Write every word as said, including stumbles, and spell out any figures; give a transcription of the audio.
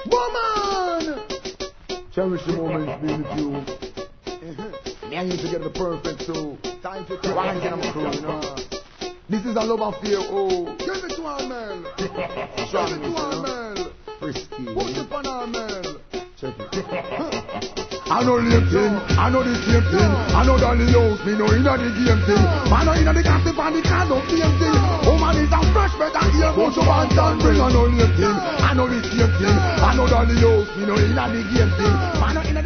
Woman! Cherish the moments being with you. Me and you together perfect, so time to come on, get them crew, you know. This is a love affair, oh. Give it to Armel. Give it to Armel. Frisky. Put it on Armel. Check it. I know the thing, I know the same thing. I know that the house, me know inna the game thing. Man know inna the gossip and the cause of same thing. Oh man is a fresh better here, go to one can bring. I know the thing, I know the same thing. I know that the house, me know inna the game thing. Man know inna